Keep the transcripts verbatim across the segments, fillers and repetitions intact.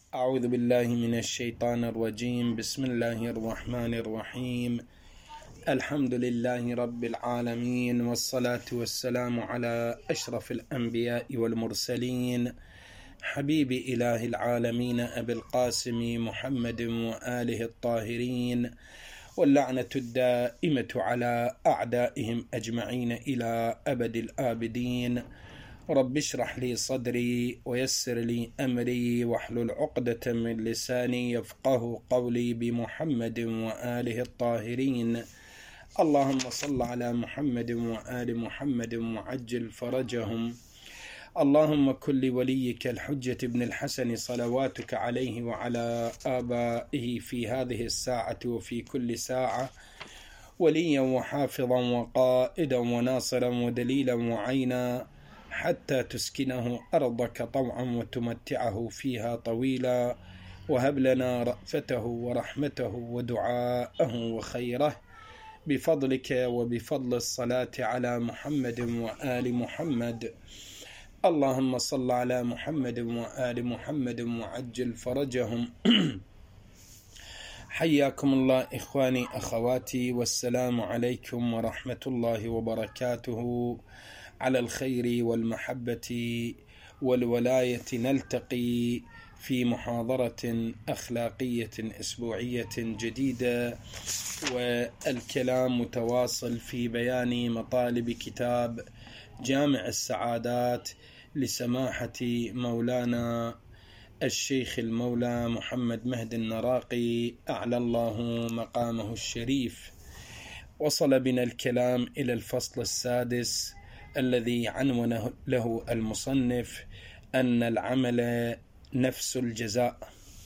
أعوذ بالله من الشيطان الرجيم. بسم الله الرحمن الرحيم. الحمد لله رب العالمين، والصلاة والسلام على أشرف الأنبياء والمرسلين، حبيب إله العالمين أبي القاسم محمد وآله الطاهرين، واللعنة الدائمة على أعدائهم أجمعين إلى أبد الآبدين. رب اشرح لي صدري ويسر لي أمري واحلل عقدة من لساني يفقه قولي، بمحمد وآله الطاهرين. اللهم صل على محمد وآل محمد وعجل فرجهم. اللهم كن لوليك الحجة ابن الحسن صلواتك عليه وعلى آبائه في هذه الساعة وفي كل ساعة وليا وحافظا وقائدا وناصرا ودليلا وعينا، حتى تسكنه أرضك طوعا وتمتعه فيها طويلا، وهب لنا رأفته ورحمته ودعاءه وخيره بفضلك وبفضل الصلاة على محمد وآل محمد. اللهم صل على محمد وآل محمد وعجل فرجهم. حياكم الله إخواني أخواتي، والسلام عليكم ورحمة الله وبركاته. على الخير والمحبة والولاية نلتقي في محاضرة أخلاقية أسبوعية جديدة، والكلام متواصل في بيان مطالب كتاب جامع السعادات لسماحة مولانا الشيخ المولى محمد مهدي النراقي أعلى الله مقامه الشريف. وصل بنا الكلام إلى الفصل السادس الذي عنون له المصنف أن العمل نفس الجزاء.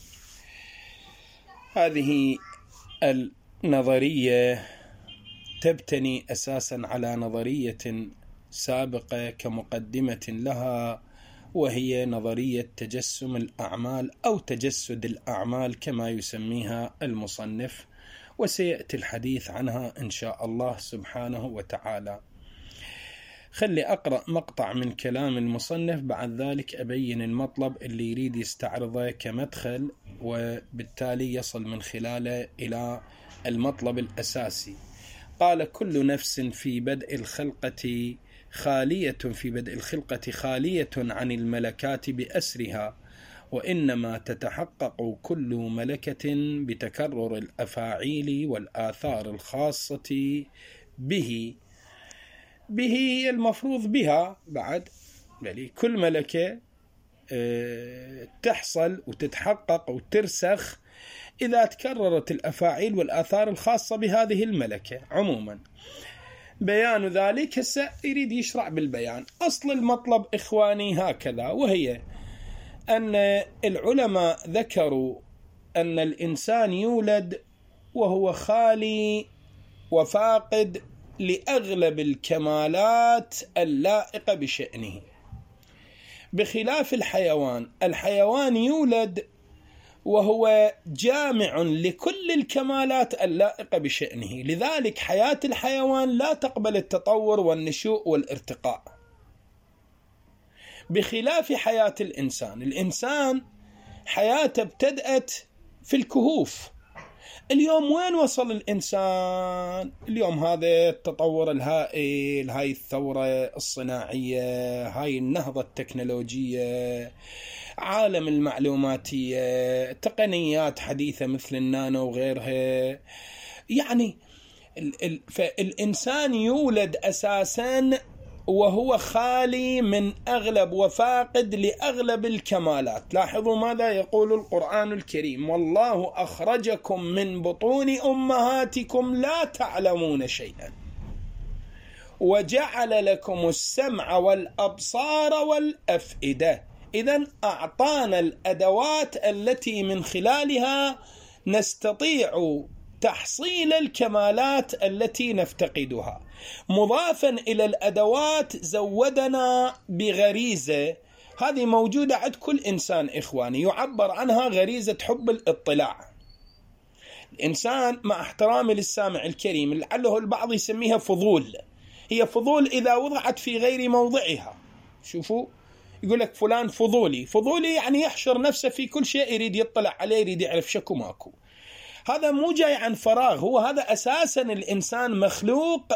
هذه النظرية تبتني أساسا على نظرية سابقة كمقدمة لها، وهي نظرية تجسم الأعمال أو تجسد الأعمال كما يسميها المصنف، وسيأتي الحديث عنها إن شاء الله سبحانه وتعالى. خلي أقرأ مقطع من كلام المصنف، بعد ذلك أبين المطلب اللي يريد يستعرضه كمدخل، وبالتالي يصل من خلاله إلى المطلب الأساسي. قال: كل نفس في بدء الخلقة خالية في بدء الخلقة خالية عن الملكات بأسرها، وإنما تتحقق كل ملكة بتكرر الأفاعيل والآثار الخاصة به. به المفروض بها بعد، يعني كل ملكة تحصل وتتحقق وترسخ إذا تكررت الأفاعيل والآثار الخاصة بهذه الملكة عموما. بيان ذلك هسه يريد يشرع بالبيان. أصل المطلب إخواني هكذا، وهي أن العلماء ذكروا أن الإنسان يولد وهو خالي وفاقد لأغلب الكمالات اللائقة بشأنه، بخلاف الحيوان. الحيوان يولد وهو جامع لكل الكمالات اللائقة بشأنه، لذلك حياة الحيوان لا تقبل التطور والنشوء والارتقاء، بخلاف حياة الإنسان. الإنسان حياته ابتدأت في الكهوف. اليوم وين وصل الإنسان؟ اليوم هذا التطور الهائل، هاي الثورة الصناعية، هاي النهضة التكنولوجية، عالم المعلوماتية، تقنيات حديثة مثل النانو وغيرها. يعني فالإنسان يولد أساسا وهو خالي من أغلب وفاقد لأغلب الكمالات. لاحظوا ماذا يقول القرآن الكريم: والله أخرجكم من بطون أمهاتكم لا تعلمون شيئا وجعل لكم السمع والأبصار والأفئدة. إذن أعطانا الأدوات التي من خلالها نستطيع تحصيل الكمالات التي نفتقدها. مضافا إلى الأدوات زودنا بغريزة، هذه موجودة عند كل إنسان إخواني، يعبر عنها غريزة حب الاطلاع. الإنسان مع احترامي للسامع الكريم لعله البعض يسميها فضول، هي فضول إذا وضعت في غير موضعها. شوفوا، يقول لك فلان فضولي. فضولي يعني يحشر نفسه في كل شيء، يريد يطلع عليه، يريد يعرف شكو ماكو. هذا مو جاي عن فراغ، هو هذا أساسا الإنسان مخلوق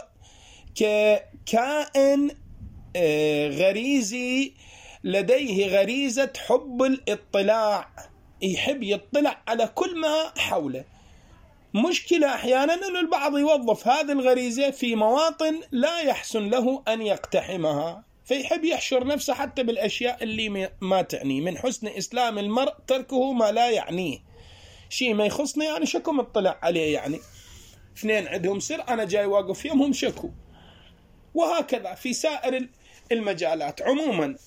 ككائن غريزي، لديه غريزة حب الاطلاع، يحب يطلع على كل ما حوله. مشكلة أحيانا أن البعض يوظف هذه الغريزة في مواطن لا يحسن له أن يقتحمها، فيحب يحشر نفسه حتى بالأشياء اللي ما تعنيه. من حسن إسلام المرء تركه ما لا يعنيه. شيء ما يخصني يعني شكو مطلع عليه، يعني اثنين عندهم سر أنا جاي واقف يمهم شكو، وهكذا في سائر المجالات عموما.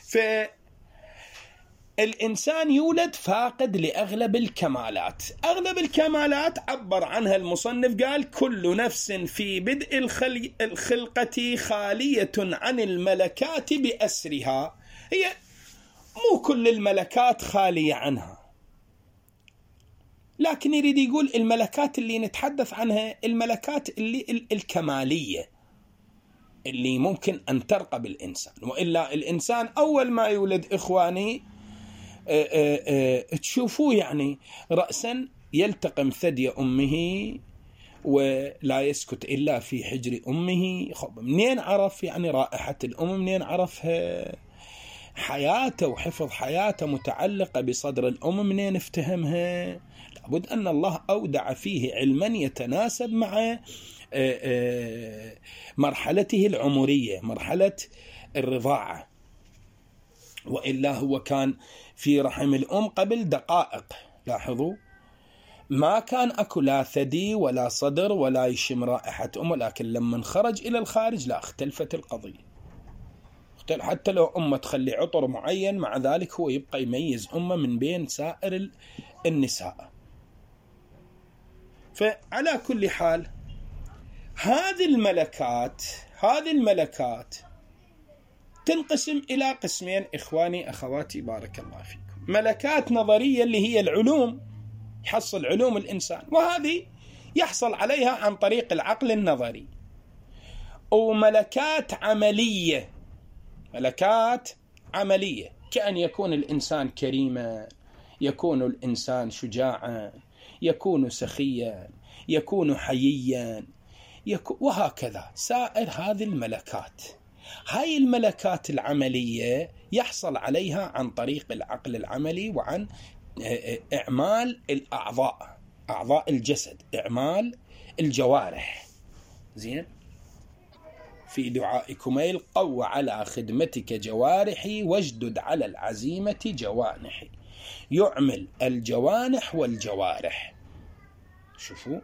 فالإنسان يولد فاقد لأغلب الكمالات. أغلب الكمالات عبر عنها المصنف، قال كل نفس في بدء الخلقة خالية عن الملكات بأسرها. هي مو كل الملكات خالية عنها، لكن يريد يقول الملكات اللي نتحدث عنها الملكات اللي الكمالية اللي ممكن أن ترقى بالإنسان. وإلا الإنسان أول ما يولد إخواني آآ آآ تشوفوه يعني رأسا يلتقم ثدي أمه ولا يسكت إلا في حجر أمه. منين عرف يعني رائحة الأم؟ منين عرفها؟ حياته وحفظ حياته متعلقة بصدر الأم، منين افتهمها؟ لابد أن الله أودع فيه علما يتناسب مع مرحلته العمرية، مرحلة الرضاعة. وإلا هو كان في رحم الأم قبل دقائق، لاحظوا ما كان أكو لا ثدي ولا صدر ولا يشم رائحة أمه، لكن لما خرج إلى الخارج لا، اختلفت القضية. حتى لو أمه تخلي عطر معين، مع ذلك هو يبقى يميز أمه من بين سائر النساء. فعلى كل حال هذه الملكات هذه الملكات تنقسم إلى قسمين إخواني أخواتي بارك الله فيكم. ملكات نظرية اللي هي العلوم، يحصل علوم الإنسان، وهذه يحصل عليها عن طريق العقل النظري. وملكات عملية، ملكات عملية كأن يكون الإنسان كريما، يكون الإنسان شجاعا، يكون سخيا، يكون حييا، يكون وهكذا سائر هذه الملكات. هاي الملكات العملية يحصل عليها عن طريق العقل العملي وعن إعمال الأعضاء، أعضاء الجسد، إعمال الجوارح. زين، في دعاء كميل قو على خدمتك جوارحي واجدد على العزيمة جوانحي. يعمل الجوانح والجوارح. شوفوا،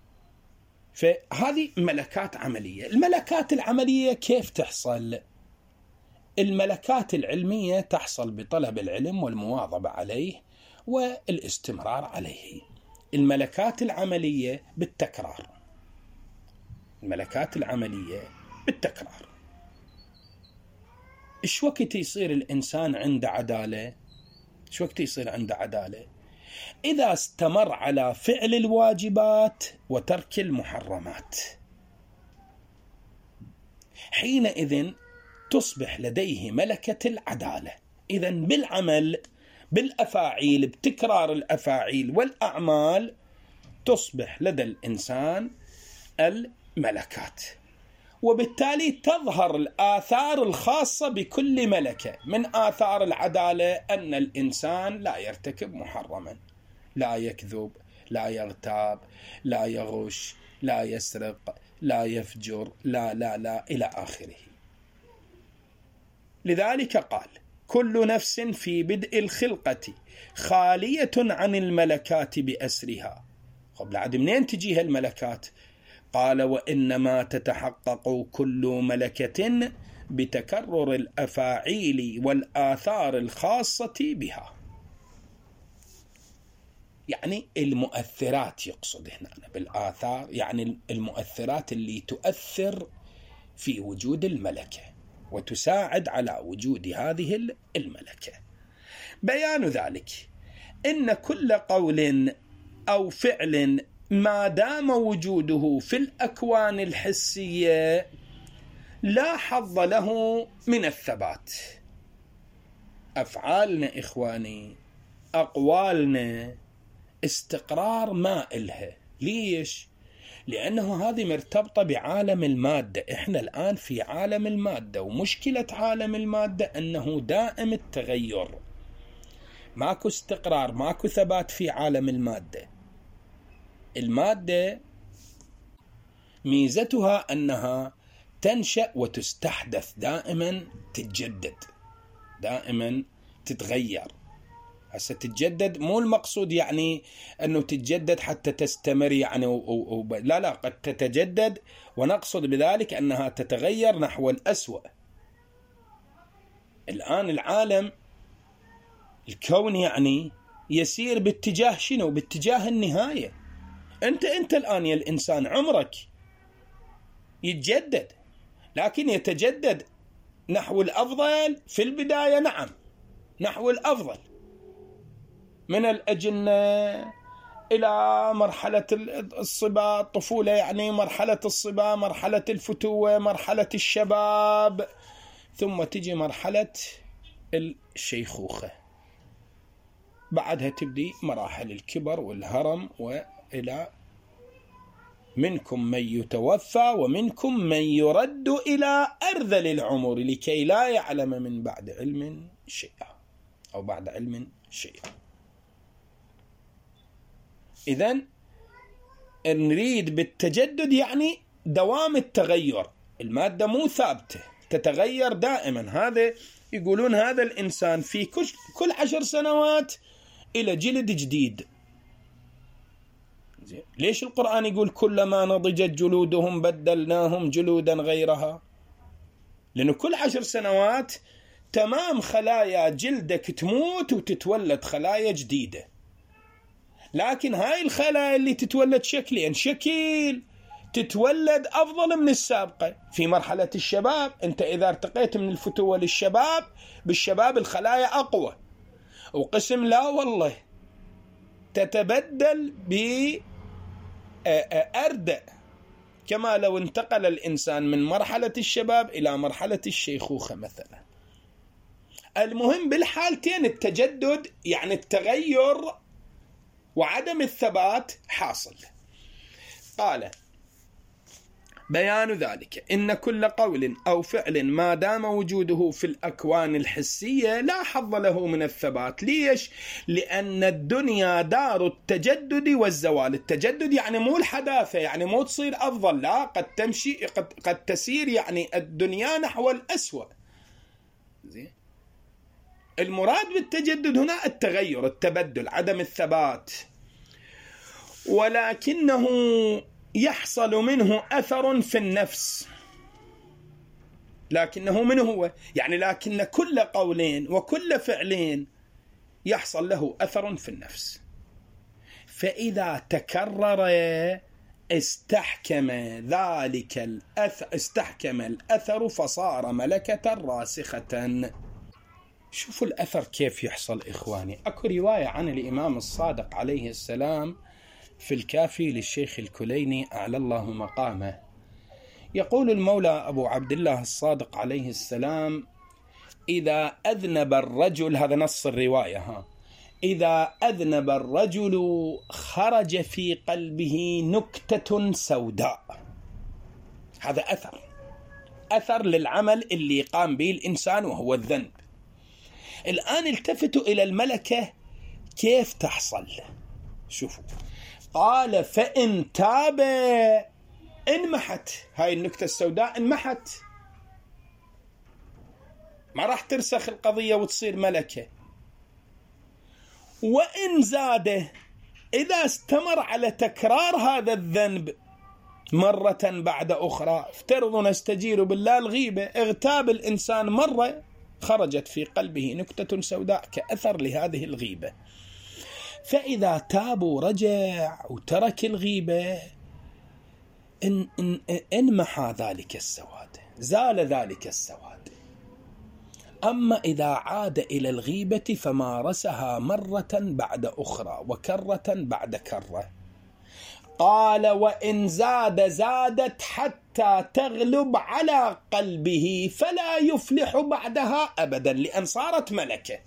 فهذه ملكات عملية. الملكات العملية كيف تحصل؟ الملكات العلمية تحصل بطلب العلم والمواظبة عليه والاستمرار عليه. الملكات العملية بالتكرار، الملكات العملية بالتكرار. إيش وقت يصير الإنسان عنده عدالة؟ إيش وقت يصير عنده عدالة؟ إذا استمر على فعل الواجبات وترك المحرمات، حينئذ تصبح لديه ملكة العدالة. إذن بالعمل، بالأفاعيل، بتكرار الأفاعيل والأعمال تصبح لدى الإنسان الملكات، وبالتالي تظهر الآثار الخاصة بكل ملكة. من آثار العدالة أن الإنسان لا يرتكب محرما، لا يكذب، لا يغتاب، لا يغش، لا يسرق، لا يفجر، لا لا لا إلى آخره. لذلك قال كل نفس في بدء الخلقة خالية عن الملكات بأسرها. قبل عد منين تجيها الملكات؟ قال وإنما تتحقق كل ملكة بتكرر الأفاعيل والآثار الخاصة بها. يعني المؤثرات، يقصد هنا بالآثار يعني المؤثرات اللي تؤثر في وجود الملكة وتساعد على وجود هذه الملكة. بيان ذلك إن كل قول أو فعل ما دام وجوده في الأكوان الحسية لا حظ له من الثبات. أفعالنا إخواني، أقوالنا، استقرار ما إلها. ليش؟ لأنه هذه مرتبطة بعالم المادة. إحنا الآن في عالم المادة، ومشكلة عالم المادة أنه دائم التغير، ماكو استقرار، ماكو ثبات في عالم المادة. المادة ميزتها أنها تنشأ وتستحدث، دائما تتجدد، دائما تتغير. هسه تتجدد مو المقصود يعني أنه تتجدد حتى تستمر يعني و... و... لا لا، قد تتجدد ونقصد بذلك أنها تتغير نحو الأسوأ. الآن العالم الكون يعني يسير باتجاه شنو؟ باتجاه النهاية. أنت أنت الآن يا الإنسان عمرك يتجدد، لكن يتجدد نحو الأفضل في البداية. نعم، نحو الأفضل، من الأجنة إلى مرحلة الصبا، الطفولة يعني، مرحلة الصبا، مرحلة الفتوة، مرحلة الشباب، ثم تجي مرحلة الشيخوخة، بعدها تبدي مراحل الكبر والهرم، وإلى منكم من يتوفى ومنكم من يرد إلى أرذل العمر لكي لا يعلم من بعد علم شيئا، أو بعد علم شيئا. إذن نريد بالتجدد يعني دوام التغير. المادة مو ثابتة، تتغير دائما. هذا يقولون هذا الإنسان في كل عشر سنوات إلى جلد جديد. ليش القرآن يقول كلما نضجت جلودهم بدلناهم جلودا غيرها؟ لأنه كل عشر سنوات تمام خلايا جلدك تموت وتتولد خلايا جديدة. لكن هاي الخلايا اللي تتولد شكليا شكل تتولد أفضل من السابقة. في مرحلة الشباب أنت إذا ارتقيت من الفتوة للشباب، بالشباب الخلايا أقوى، وقسم لا والله تتبدل بأردأ، كما لو انتقل الإنسان من مرحلة الشباب إلى مرحلة الشيخوخة مثلا. المهم بالحالتين التجدد يعني التغير وعدم الثبات حاصل. قال بيان ذلك إن كل قول أو فعل ما دام وجوده في الأكوان الحسية لا حظ له من الثبات. ليش؟ لأن الدنيا دار التجدد والزوال. التجدد يعني مو الحداثة، يعني مو تصير أفضل، لا، قد تمشي قد, قد تسير يعني الدنيا نحو الأسوأ. زين، المراد بالتجدد هنا التغير، التبدل، عدم الثبات، ولكنه يحصل منه أثر في النفس. لكنه من هو؟ يعني لكن كل قولين وكل فعلين يحصل له أثر في النفس، فإذا تكرر استحكم ذلك الأثر، استحكم الأثر فصار ملكة راسخة. شوفوا الأثر كيف يحصل إخواني. أكو رواية عن الإمام الصادق عليه السلام في الكافي للشيخ الكليني أعلى الله مقامه، يقول المولى أبو عبد الله الصادق عليه السلام: إذا أذنب الرجل، هذا نص الرواية، ها إذا أذنب الرجل خرج في قلبه نكتة سوداء. هذا أثر، أثر للعمل اللي قام به الإنسان وهو الذنب. الآن التفتوا إلى الملكة كيف تحصل. شوفوا، قال فإن تاب انمحت هاي النكتة السوداء، انمحت، ما راح ترسخ القضية وتصير ملكة. وإن زاد، إذا استمر على تكرار هذا الذنب مرة بعد أخرى، افترضوا نستجير بالله الغيبة، اغتاب الإنسان مرة، خرجت في قلبه نكتة سوداء كأثر لهذه الغيبة. فإذا تاب ورجع وترك الغيبة إن إن انمحى ذلك السواد، زال ذلك السواد. أما إذا عاد إلى الغيبة فمارسها مرة بعد أخرى وكرة بعد كرة، قال وإن زاد زادت حتى حتى تغلب على قلبه فلا يفلح بعدها أبدا، لأن صارت ملكة.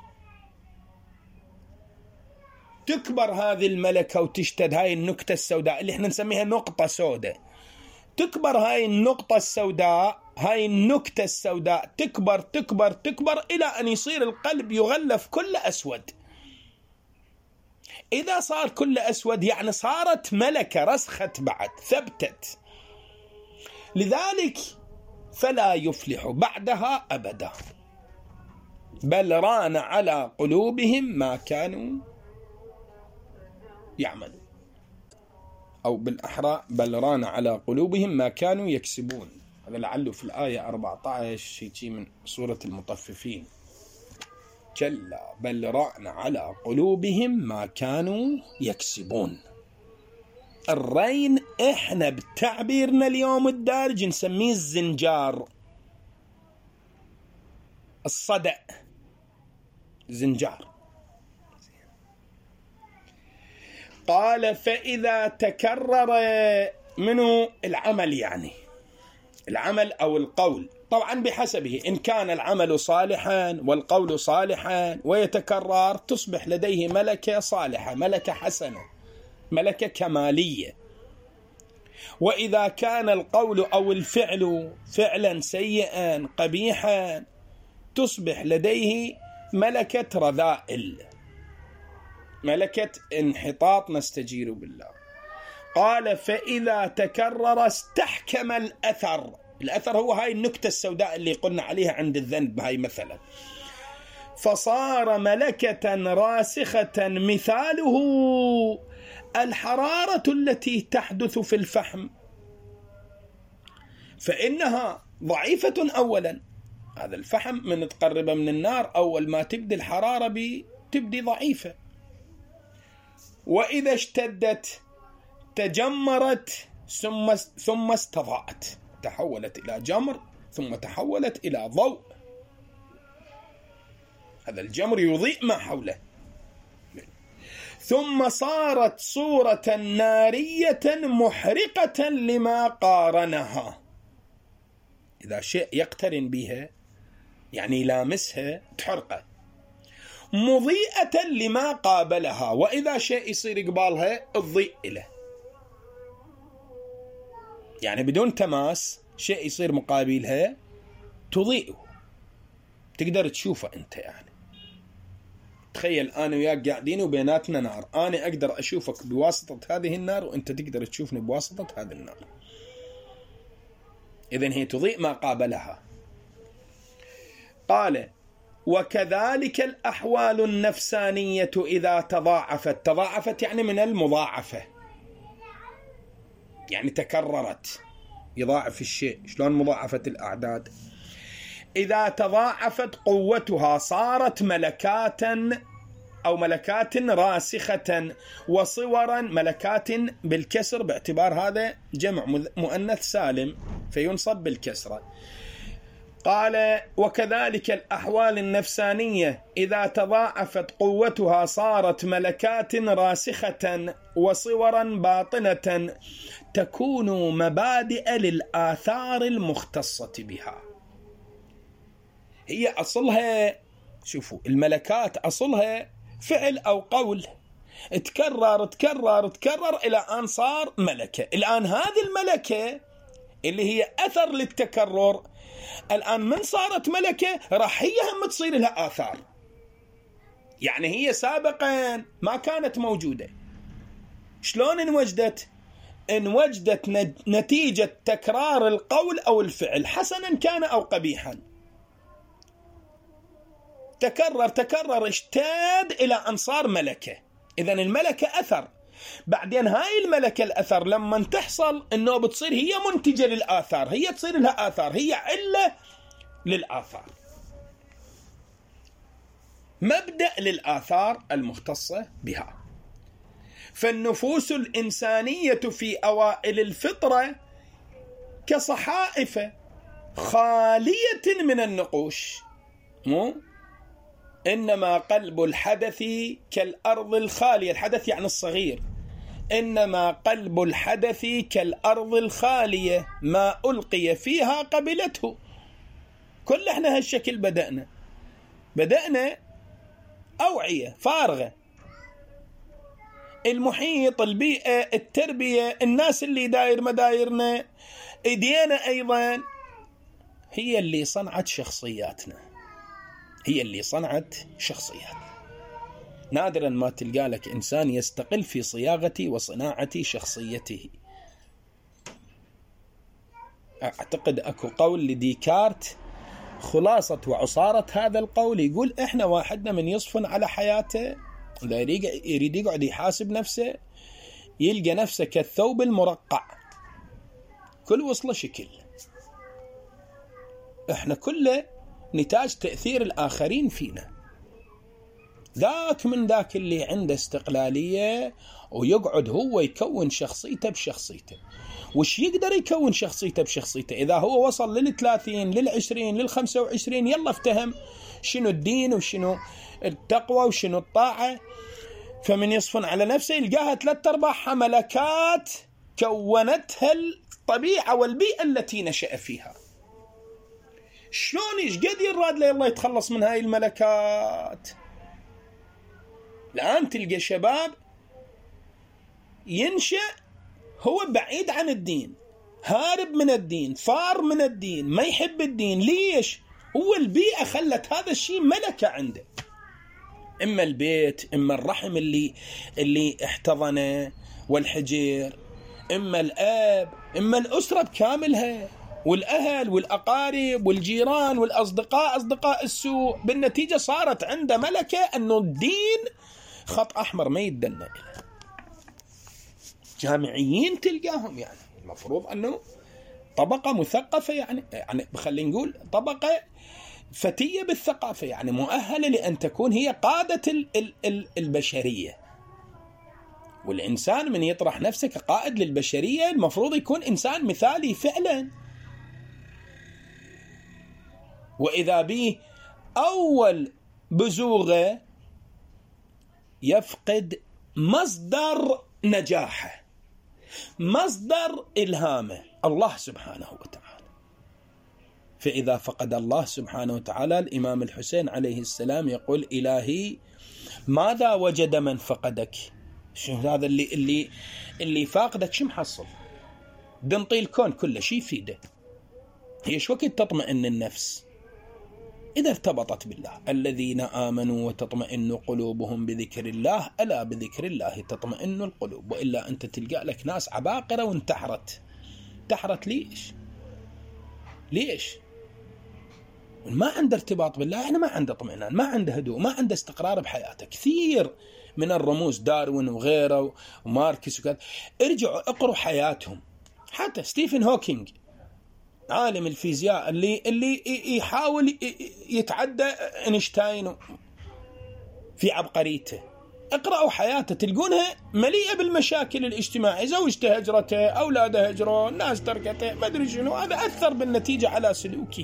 تكبر هذه الملكة وتشتد، هاي النكتة السوداء اللي احنا نسميها نقطة سوداء، تكبر هاي النقطة السوداء، هاي النكتة السوداء تكبر تكبر تكبر إلى أن يصير القلب يغلف كله أسود. إذا صار كله أسود يعني صارت ملكة، رسخت بعد، ثبتت. لذلك فلا يفلح بعدها أبدا، بل ران على قلوبهم ما كانوا يعملون، أو بالأحرى بل ران على قلوبهم ما كانوا يكسبون. هذا لعله في الآية أربعة عشر شيء من سورة المطففين. كلا بل ران على قلوبهم ما كانوا يكسبون. الرين إحنا بتعبيرنا اليوم الدارج نسميه الزنجار، الصدأ، زنجار. قال فإذا تكرر منه العمل، يعني العمل أو القول، طبعا بحسبه، إن كان العمل صالحا والقول صالحا ويتكرر تصبح لديه ملكة صالحة، ملكة حسنة، ملكة كمالية. وإذا كان القول أو الفعل فعلا سيئا قبيحا تصبح لديه ملكة رذائل، ملكة انحطاط، نستجير بالله. قال فإذا تكرر استحكم الأثر. الأثر هو هاي النكتة السوداء اللي قلنا عليها عند الذنب، هاي مثلا، فصار ملكة راسخة مثاله الحرارة التي تحدث في الفحم، فإنها ضعيفة أولا. هذا الفحم من تقرب من النار أول ما تبدي الحرارة تبدي ضعيفة، وإذا اشتدت تجمرت ثم ثم استضاءت، تحولت إلى جمر ثم تحولت إلى ضوء. هذا الجمر يضيء ما حوله. ثم صارت صورة نارية محرقة لما قارنها. إذا شيء يقترن بها يعني يلامسها تحرقه. مضيئة لما قابلها، وإذا شيء يصير قبالها تضيء له، يعني بدون تماس شيء يصير مقابلها تضيئه، تقدر تشوفه أنت. يعني تخيل أنا وياك قاعدين وبيناتنا نار، أنا أقدر أشوفك بواسطة هذه النار وأنت تقدر تشوفني بواسطة هذه النار، إذن هي تضيء ما قابلها. قال وكذلك الأحوال النفسانية إذا تضاعفت. تضاعفت يعني من المضاعفة، يعني تكررت، يضاعف الشيء. شلون مضاعفة الأعداد؟ إذا تضاعفت قوتها صارت ملكات أو ملكات راسخة وصورا، ملكات بالكسر باعتبار هذا جمع مؤنث سالم فينصب بالكسرة. قال وكذلك الأحوال النفسانية إذا تضاعفت قوتها صارت ملكات راسخة وصورا باطنة تكون مبادئ للآثار المختصة بها. هي أصلها، شوفوا الملكات أصلها فعل أو قول، تكرر تكرر تكرر إلى أن صار ملكة. الآن هذه الملكة اللي هي أثر للتكرر، الآن من صارت ملكة راح هي هم تصير لها آثار. يعني هي سابقا ما كانت موجودة. شلون انوجدت؟ انوجدت نتيجة تكرار القول أو الفعل، حسنا كان أو قبيحا، تكرر تكرر اشتاد إلى أن صار ملكة. إذن الملكة أثر. بعدين هاي الملكة الأثر لما تحصل إنه بتصير هي منتجة للآثار، هي تصير لها آثار، هي علة للآثار، مبدأ للآثار المختصة بها. فالنفوس الإنسانية في أوائل الفطرة كصحائف خالية من النقوش، مو إنما قلب الحدث كالأرض الخالية. الحدث يعني الصغير، إنما قلب الحدث كالأرض الخالية، ما ألقي فيها قبلته. كل احنا هالشكل بدأنا بدأنا أوعية فارغة، المحيط، البيئة، التربية، الناس اللي داير مدايرنا، إيدينا أيضا هي اللي صنعت شخصياتنا، هي اللي صنعت شخصياتنا. نادرا ما تلقى لك إنسان يستقل في صياغة وصناعة شخصيته. أعتقد أكو قول لديكارت خلاصة وعصارة هذا القول، يقول إحنا واحدنا من يصفن على حياته، إذا يريد يقعد يحاسب نفسه يلقى نفسه كالثوب المرقع، كل وصله شكل. إحنا كله نتاج تأثير الآخرين فينا. ذاك من ذاك اللي عنده استقلالية ويقعد هو يكون شخصيته بشخصيته. وش يقدر يكون شخصيته بشخصيته؟ إذا هو وصل للثلاثين للعشرين للخمسة وعشرين يلا افتهم شنو الدين وشنو التقوى وشنو الطاعة، فمن يصفن على نفسه يلقاها ثلاث أرباعها ملكات كونتها الطبيعة والبيئة التي نشأ فيها. شلون إيش قد يراد له الله يتخلص من هاي الملكات؟ الآن تلقى شباب ينشأ هو بعيد عن الدين، هارب من الدين، فار من الدين، ما يحب الدين. ليش؟ هو البيئة خلت هذا الشيء ملكة عنده، إما البيت، إما الرحم اللي اللي احتضنه والحجر، إما الأب، إما الأسرة بكاملها، والأهل والأقارب والجيران والأصدقاء، أصدقاء السوء. بالنتيجة صارت عنده ملكة أنه الدين خط أحمر ما يدنا إليه. جامعيين تلقاهم يعني المفروض أنه طبقة مثقفة، يعني يعني خلينا نقول طبقة فتية بالثقافة، يعني مؤهلة لأن تكون هي قادة ال ال ال البشرية. والإنسان من يطرح نفسه كقائد للبشرية المفروض يكون إنسان مثالي فعلا. وإذا به أول بزوغة يفقد مصدر نجاحه، مصدر إلهامه، الله سبحانه وتعالى. فإذا فقد الله سبحانه وتعالى، الإمام الحسين عليه السلام يقول: إلهي ماذا وجد من فقدك؟ شو هذا اللي اللي اللي فاقدك شو محصل؟ دنطي الكون كله شيء يفيده. هي شو وقت تطمئن النفس؟ إذا ارتبطت بالله. الذين آمنوا وتطمئن قلوبهم بذكر الله، ألا بذكر الله تطمئن القلوب. وإلا أنت تلقى لك ناس عباقرة وانتحرت. انتحرت ليش؟ ليش؟ ما عنده ارتباط بالله، يعني ما عنده اطمئنان، ما عنده هدوء، ما عنده استقرار بحياته. كثير من الرموز، داروين وغيره وماركس وكذا، ارجعوا اقروا حياتهم. حتى ستيفن هوكينج عالم الفيزياء اللي اللي يحاول يتعدى اينشتاين في عبقريته، اقرأوا حياته تلقونها مليئة بالمشاكل الاجتماعية. زوجته هجرته، أولاده هجروا، الناس تركته، ما أدري شنو. هذا أثر بالنتيجة على سلوكه،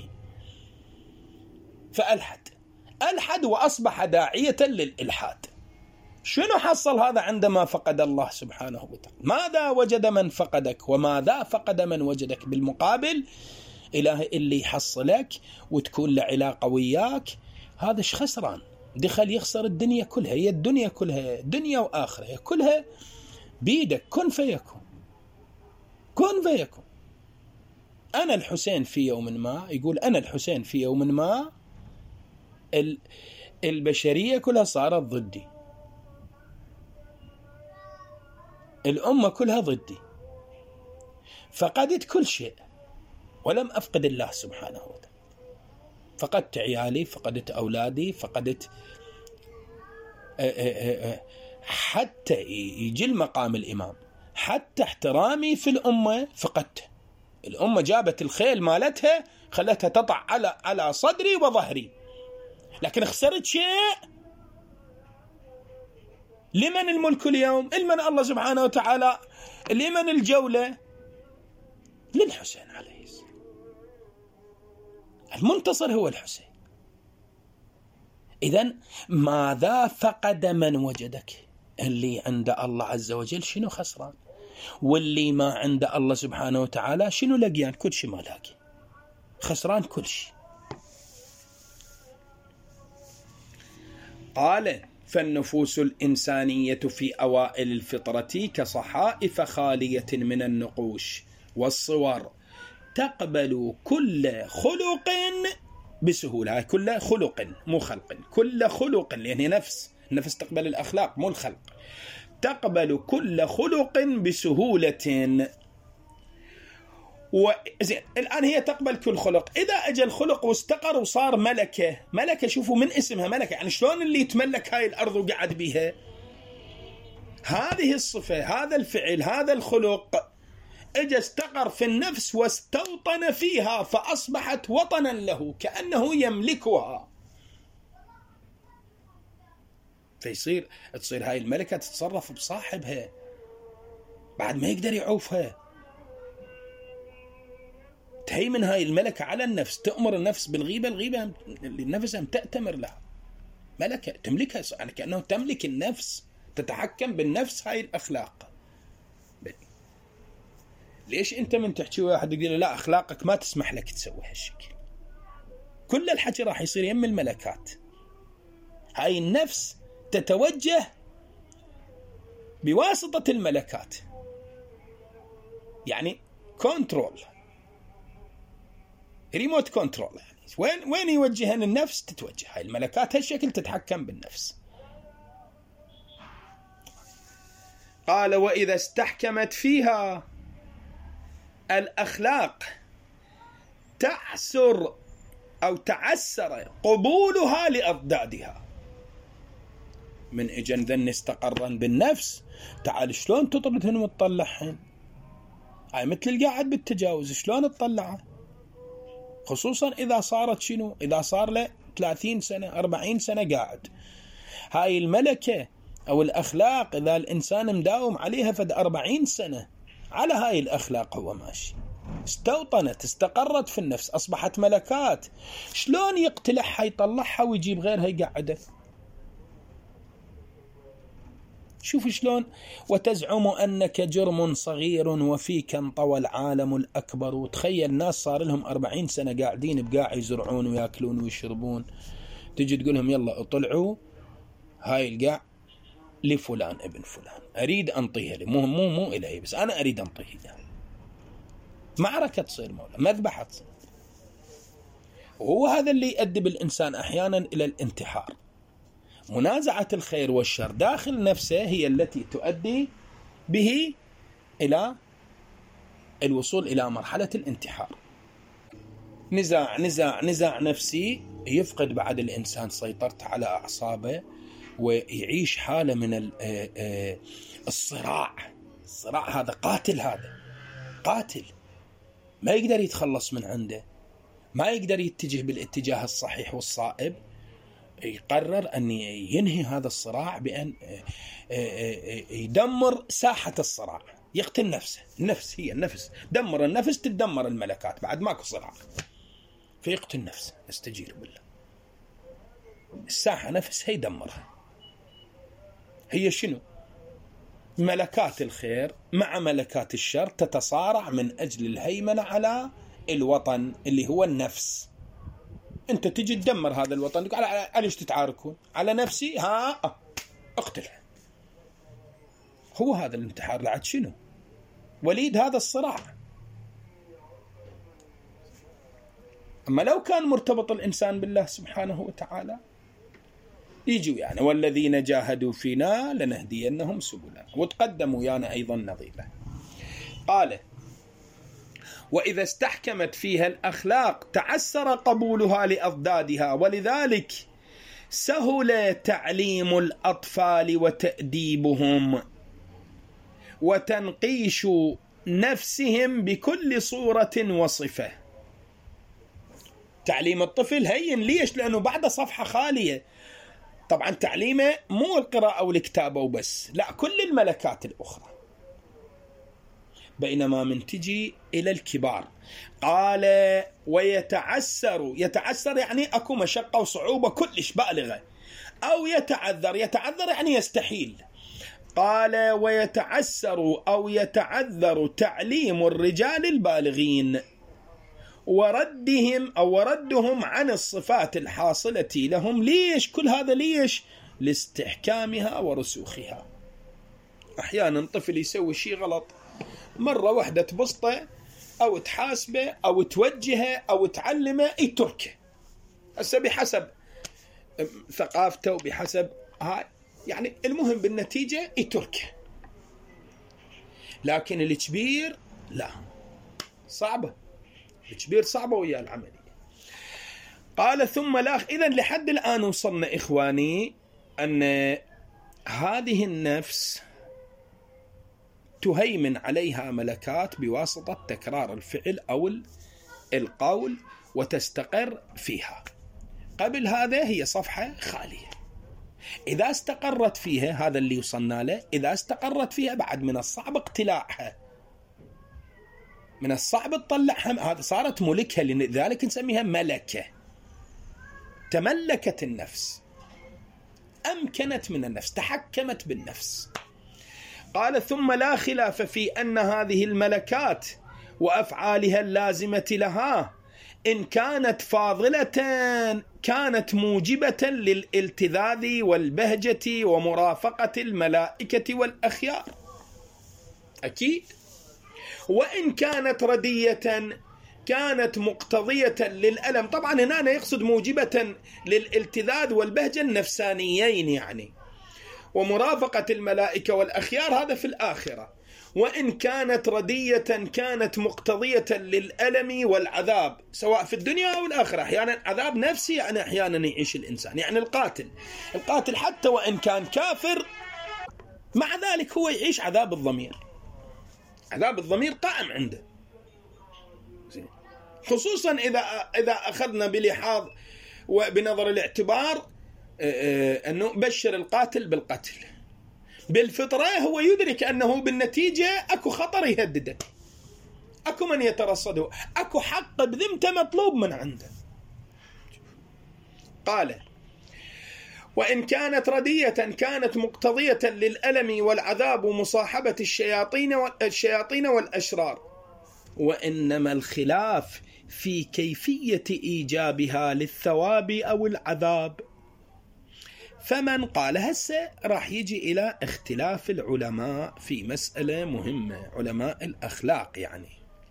فألحد ألحد وأصبح داعية للإلحاد. شنو حصل هذا عندما فقد الله سبحانه وتعالى؟ ماذا وجد من فقدك وماذا فقد من وجدك؟ بالمقابل إله اللي يحصلك وتكون له علاقة وياك، هذا ايش خسران؟ دخل يخسر الدنيا كلها. هي الدنيا كلها دنيا وآخرة، هي كلها بيدك. كن فيكون، كن فيكون. أنا الحسين في يوم ما، يقول أنا الحسين في يوم ما البشرية كلها صارت ضدي، الأمة كلها ضدي، فقدت كل شيء ولم أفقد الله سبحانه وتعالى. فقدت عيالي، فقدت أولادي، فقدت حتى يجي المقام الإمام، حتى احترامي في الأمة فقدته. الأمة جابت الخيل مالتها خلتها تطع على على صدري وظهري، لكن خسرت شيء. لمن الملك اليوم؟ لمن الله سبحانه وتعالى. لمن الجولة؟ للحسين عليه السلام. المنتصر هو الحسين. إذن ماذا فقد من وجدك؟ اللي عند الله عز وجل شنو خسران، واللي ما عند الله سبحانه وتعالى شنو لقيان؟ كل شيء ما لاقي، خسران كل شيء. قال: فالنفوس الإنسانية في أوائل الفطرة كصحائف خالية من النقوش والصور، تقبل كل خلق بسهولة. كل خلق مو خلق، كل خلق، لأنه نفس، النفس تقبل الأخلاق مو الخلق. تقبل كل خلق بسهولة. وزين الآن هي تقبل كل خلق. إذا أجى الخلق واستقر وصار ملكة، ملكة شوفوا من اسمها ملكة، يعني شلون اللي يتملك هاي الأرض وقعد بيها؟ هذه الصفة، هذا الفعل، هذا الخلق اجى استقر في النفس واستوطن فيها، فأصبحت وطنا له، كأنه يملكها. فيصير تصير هاي الملكة تتصرف بصاحبها بعد ما يقدر يعوفها. تهيمن هاي الملكة على النفس، تأمر النفس بالغيبة، الغيبة اللي نفسها تأتمر لها، ملكة تملكها، يعني كأنه تملك النفس، تتحكم بالنفس. هاي الأخلاق. ليش أنت من تحكي واحد يقول لا أخلاقك ما تسمح لك تسوي هالشكل؟ كل الحكي راح يصير يم الملكات. هاي النفس تتوجه بواسطة الملكات، يعني كنترول، ريموت كنترول، يعني وين وين يوجهن النفس تتوجه. هاي الملكات هالشكل تتحكم بالنفس. قال: وإذا استحكمت فيها الأخلاق تعسر أو تعسر قبولها لأضدادها. من إجن ذن استقرن بالنفس، تعال شلون تطردهن وتطلعهن؟ هاي مثل القاعد بالتجاوز، شلون تطلعه؟ خصوصا إذا صارت شنو؟ إذا صار له ثلاثين سنة أربعين سنة قاعد. هاي الملكة أو الأخلاق إذا الإنسان مداوم عليها فد أربعين سنة على هاي الأخلاق هو ماشي، استوطنت، استقرت في النفس، أصبحت ملكات. شلون يقتلعها يطلعها ويجيب غيرها يقعده؟ شوف شلون. وتزعم أنك جرم صغير وفيك انطوى العالم الأكبر. وتخيل ناس صار لهم أربعين سنة قاعدين بقاع يزرعون ويأكلون ويشربون، تجي تقولهم يلا اطلعوا هاي القاع لفلان ابن فلان، أريد أنطيها لي، مو مو مو إلهي، بس أنا أريد أنطيها. معركة تصير مولا، مذبحة تصير. وهو هذا اللي يؤدي الإنسان أحيانا إلى الانتحار. منازعة الخير والشر داخل نفسه هي التي تؤدي به إلى الوصول إلى مرحلة الانتحار. نزاع نزاع نزاع نفسي، يفقد بعد الإنسان سيطرته على أعصابه، ويعيش حالة من الصراع. الصراع هذا قاتل، هذا قاتل، ما يقدر يتخلص من عنده، ما يقدر يتجه بالاتجاه الصحيح والصائب. يقرر أن ينهي هذا الصراع بأن يدمر ساحة الصراع، يقتل نفسه. النفس هي النفس، دمر النفس تدمر الملكات، بعد ماكو صراع، فيقتل نفسه. استجير بالله. الساحة نفس هي دمرها. هي شنو؟ ملكات الخير مع ملكات الشر تتصارع من أجل الهيمنة على الوطن اللي هو النفس. أنت تجي تدمر هذا الوطن، على على إيش تتعاركون؟ على نفسي، ها اقتلها. هو هذا الانتحار لعد شنو؟ وليد هذا الصراع. أما لو كان مرتبط الإنسان بالله سبحانه وتعالى، يجوا يعني والذين جاهدوا فينا لنهدينهم سبلنا، وتقدموا يانا أيضا نظيره. قال: وإذا استحكمت فيها الأخلاق تعسر قبولها لأضدادها، ولذلك سهل تعليم الأطفال وتأديبهم وتنقيش نفسهم بكل صورة وصفة. تعليم الطفل هين، ليش؟ لأنه بعد صفحة خالية. طبعا تعليمه مو القراءة والكتابة وبس، لا، كل الملكات الأخرى. بينما من تجي إلى الكبار، قال: ويتعسر. يتعسر يعني أكو مشقة وصعوبة كلش بالغة، أو يتعذر. يتعذر يعني يستحيل. قال ويتعسر أو يتعذر تعليم الرجال البالغين وردهم أو وردهم عن الصفات الحاصلة لهم. ليش كل هذا؟ ليش؟ لاستحكامها ورسوخها. أحيانا طفل يسوي شيء غلط، مرة واحدة تبسطه أو تحاسبه أو توجهه أو تعلمه يتركه، هسه بحسب ثقافته وبحسب هاي، يعني المهم بالنتيجة يتركه. لكن الكبير لا، صعبة، الكبير صعبة ويا العملية. قال ثم لا. إذن لحد الآن وصلنا إخواني أن هذه النفس تهيمن عليها ملكات بواسطة تكرار الفعل أو القول وتستقر فيها. قبل هذا هي صفحة خالية. إذا استقرت فيها، هذا اللي وصلنا له، إذا استقرت فيها بعد من الصعب اقتلاعها، من الصعب تطلعها، هذا صارت ملكها، لذلك نسميها ملكة. تملكت النفس، أمكنت من النفس، تحكمت بالنفس. قال ثم لا خلاف في أن هذه الملكات وأفعالها اللازمة لها إن كانت فاضلة كانت موجبة للالتذاذ والبهجة ومرافقة الملائكة والأخيار، أكيد. وإن كانت ردية كانت مقتضية للألم. طبعا هنا يقصد موجبة للالتذاذ والبهجة النفسانيين يعني، ومرافقة الملائكة والأخيار هذا في الآخرة. وإن كانت ردية كانت مقتضية للألم والعذاب سواء في الدنيا أو الآخرة. أحيانا عذاب نفسي، يعني أحيانا يعيش الإنسان، يعني القاتل القاتل حتى وإن كان كافر مع ذلك هو يعيش عذاب الضمير. عذاب الضمير قائم عنده، خصوصا إذا إذا أخذنا بلحاظ وبنظر الاعتبار أنه بشر القاتل بالقتل. بالفطرة هو يدرك أنه بالنتيجة أكو خطر يهدده، أكو من يترصده، أكو حق بذمته مطلوب من عنده. قال وإن كانت ردية كانت مقتضية للألم والعذاب ومصاحبة الشياطين والشياطين والأشرار. وإنما الخلاف في كيفية إيجابها للثواب أو العذاب. فمن قال هسه راح يجي إلى اختلاف العلماء في مسألة مهمة، علماء الأخلاق. يعني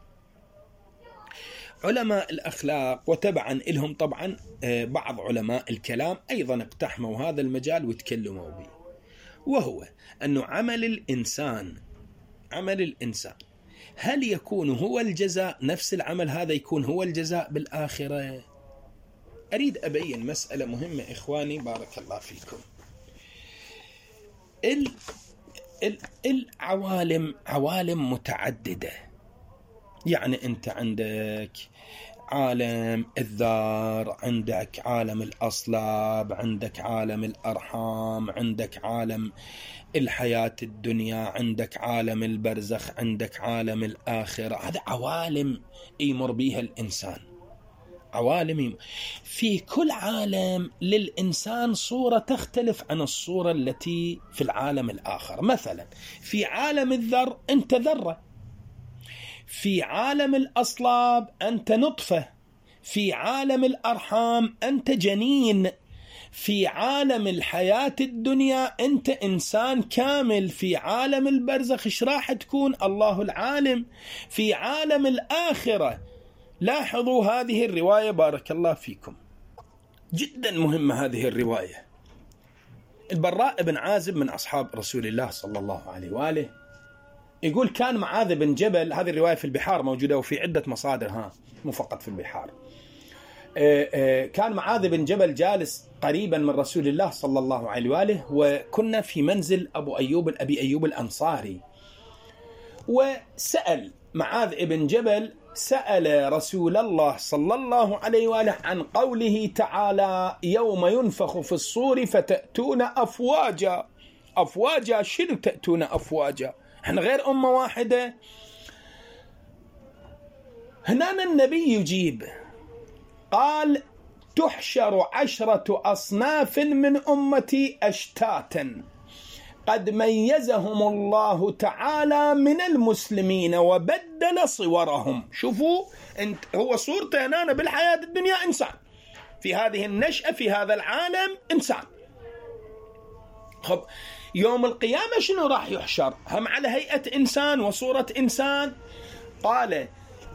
علماء الأخلاق وتبعا لهم طبعا بعض علماء الكلام أيضا اقتحموا هذا المجال وتكلموا به، وهو أنه عمل الإنسان عمل الإنسان هل يكون هو الجزاء، نفس العمل هذا يكون هو الجزاء بالآخرة؟ أريد أبين مسألة مهمة إخواني بارك الله فيكم. ال ال العوالم عوالم متعددة. يعني أنت عندك عالم الذار، عندك عالم الأصلاب، عندك عالم الأرحام، عندك عالم الحياة الدنيا، عندك عالم البرزخ، عندك عالم الآخرة. هذا عوالم يمر بها الإنسان، عوالم. في كل عالم للإنسان صورة تختلف عن الصورة التي في العالم الآخر. مثلا في عالم الذر أنت ذرة، في عالم الأصلاب أنت نطفة، في عالم الأرحام أنت جنين، في عالم الحياة الدنيا أنت إنسان كامل، في عالم البرزخ إيش راح تكون؟ الله العالم. في عالم الآخرة لاحظوا هذه الرواية بارك الله فيكم، جدا مهمة هذه الرواية. البراء بن عازب من أصحاب رسول الله صلى الله عليه وآله يقول كان معاذ بن جبل، هذه الرواية في البحار موجودة وفي عدة مصادر، ها مو فقط في البحار. كان معاذ بن جبل جالس قريبا من رسول الله صلى الله عليه وآله، وكنا في منزل أبو أيوب أبي أيوب الأنصاري. وسأل معاذ بن جبل سأل رسول الله صلى الله عليه وآله عن قوله تعالى يوم ينفخ في الصور فتأتون أفواجا. أفواجا شنو تأتون أفواجا؟ احنا غير أمة واحدة. هنا النبي يجيب قال تحشر عشرة أصناف من أمتي أشتاتا قد ميزهم الله تعالى من المسلمين وبدل صورهم. شوفوا انت، هو صورته أنا بالحياة الدنيا إنسان، في هذه النشأة في هذا العالم إنسان. خب يوم القيامة شنو راح يحشر؟ هم على هيئة إنسان وصورة إنسان. قال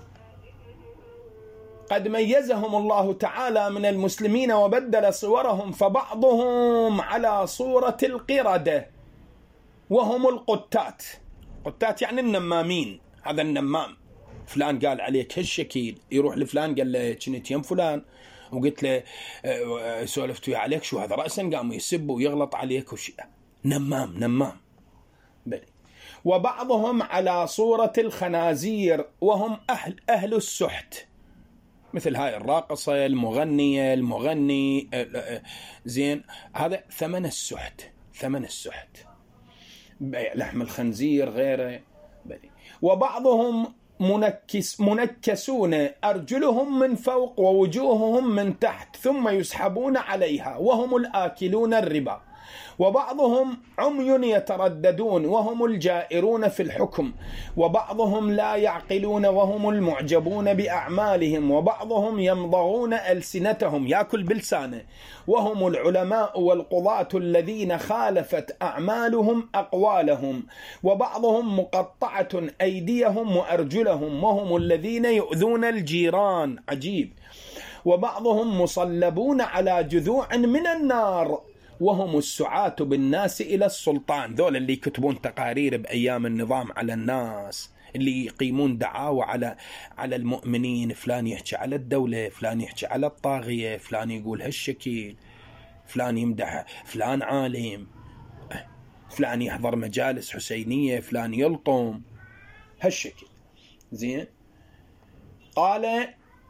قد ميزهم الله تعالى من المسلمين وبدل صورهم، فبعضهم على صورة القردة وهم القتات. قتات يعني النمامين. هذا النمام، فلان قال عليك هالشكل، يروح لفلان قال له كنت يم فلان وقلت له سولفت وياه عليك شو هذا رأسا، قام يسب ويغلط عليك وشيء. نمام نمام بلي. وبعضهم على صورة الخنازير وهم أهل, أهل السحت، مثل هاي الراقصة المغنية المغني زين، هذا ثمن السحت، ثمن السحت، بيع لحم الخنزير غيره بلي. وبعضهم منكس منكسون أرجلهم من فوق ووجوههم من تحت ثم يسحبون عليها وهم الآكلون الربا. وبعضهم عمي يترددون وهم الجائرون في الحكم. وبعضهم لا يعقلون وهم المعجبون بأعمالهم. وبعضهم يمضغون ألسنتهم، يأكل بلسانه، وهم العلماء والقضاة الذين خالفت أعمالهم أقوالهم. وبعضهم مقطعة أيديهم وأرجلهم وهم الذين يؤذون الجيران. عجيب. وبعضهم مصلبون على جذوع من النار وهم السعاة بالناس إلى السلطان. ذول اللي يكتبون تقارير بأيام النظام على الناس، اللي يقيمون دعاوى على على المؤمنين، فلان يحكي على الدولة، فلان يحكي على الطاغية، فلان يقول هالشكل، فلان يمدح فلان عالم، فلان يحضر مجالس حسينية، فلان يلطم هالشكل. زين. قال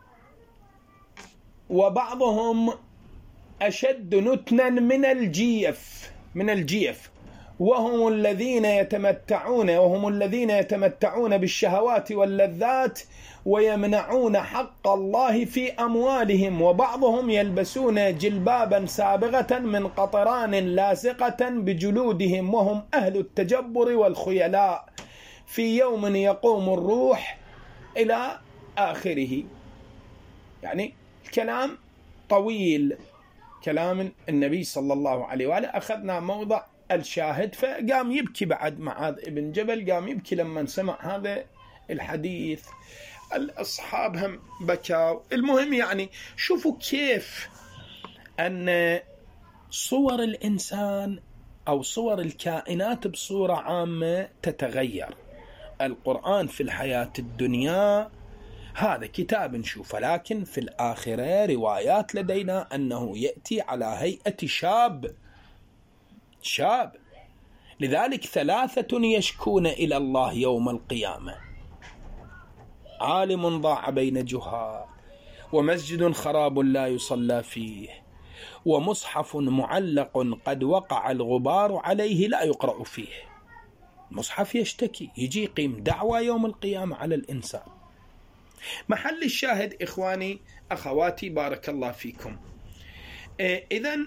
وبعضهم أشد نتنا من الجيف من الجيف وهم الذين يتمتعون وهم الذين يتمتعون بالشهوات واللذات ويمنعون حق الله في أموالهم. وبعضهم يلبسون جلبابا سابغة من قطران لاصقة بجلودهم وهم أهل التجبر والخيلاء في يوم يقوم الروح إلى آخره. يعني الكلام طويل، كلام النبي صلى الله عليه وآله. أخذنا موضع الشاهد، فقام يبكي بعد معاذ ابن جبل، قام يبكي لما سمع هذا الحديث. الأصحاب هم بكوا. المهم يعني شوفوا كيف أن صور الإنسان أو صور الكائنات بصورة عامة تتغير. القرآن في الحياة الدنيا هذا كتاب نشوفه، لكن في الآخرة روايات لدينا أنه يأتي على هيئة شاب شاب. لذلك ثلاثة يشكون إلى الله يوم القيامة: عالم ضاع بين جهال، ومسجد خراب لا يصلى فيه، ومصحف معلق قد وقع الغبار عليه لا يقرأ فيه. مصحف يشتكي، يجي يقيم دعوة يوم القيامة على الإنسان. محل الشاهد إخواني أخواتي بارك الله فيكم، إذن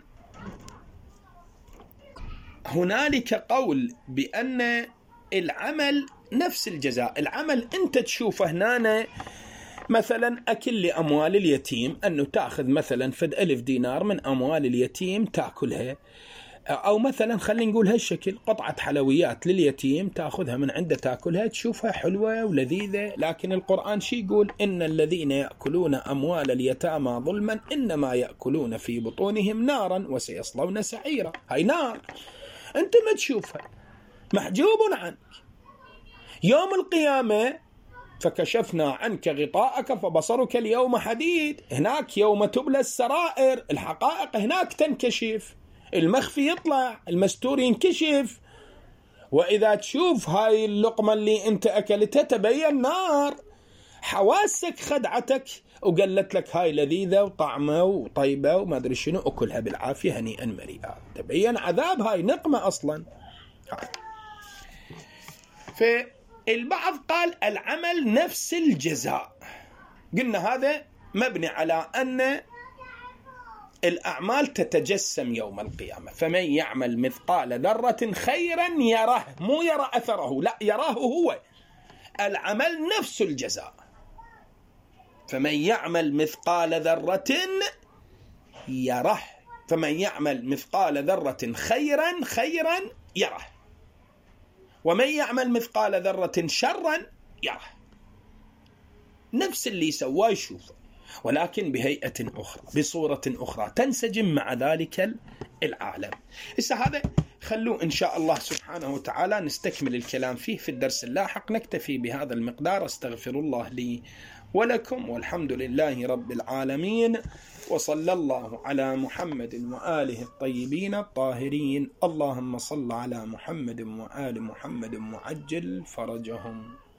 هنالك قول بأن العمل نفس الجزاء. العمل أنت تشوفه هنا مثلا أكل لأموال اليتيم، أنه تأخذ مثلا فد ألف دينار من أموال اليتيم تأكلها، أو مثلا خلينا نقول هالشكل قطعة حلويات لليتيم تأخذها من عنده تأكلها، تشوفها حلوة ولذيذة. لكن القرآن شي يقول؟ إن الذين يأكلون أموال اليتامى ظلما إنما يأكلون في بطونهم نارا وسيصلون سعيرا. هاي نار أنت ما تشوفها، محجوب عنك. يوم القيامة فكشفنا عنك غطاءك فبصرك اليوم حديد. هناك يوم تبلى السرائر، الحقائق هناك تنكشف، المخفي يطلع، المستور ينكشف. وإذا تشوف هاي اللقمة اللي انت أكلتها تبين نار، حواسك خدعتك وقالت لك هاي لذيذة وطعمة وطيبة وما أدري شنو، أكلها بالعافية هنيئا مريئا، تبين عذاب، هاي نقمة أصلا. فالبعض قال العمل نفس الجزاء. قلنا هذا مبني على أن الأعمال تتجسم يوم القيامة، فمن يعمل مثقال ذرة خيرا يره، مو يرى أثره، لا يراه هو، العمل نفس الجزاء. فمن يعمل مثقال ذرة يره، فمن يعمل مثقال ذرة خيرا خيرا يره، ومن يعمل مثقال ذرة شرا يره. نفس اللي سواه يشوفه، ولكن بهيئة أخرى، بصورة أخرى تنسجم مع ذلك العالم. إذا هذا خلوا إن شاء الله سبحانه وتعالى نستكمل الكلام فيه في الدرس اللاحق. نكتفي بهذا المقدار. استغفر الله لي ولكم، والحمد لله رب العالمين، وصلى الله على محمد وآله الطيبين الطاهرين. اللهم صل على محمد وآل محمد وعجل فرجهم.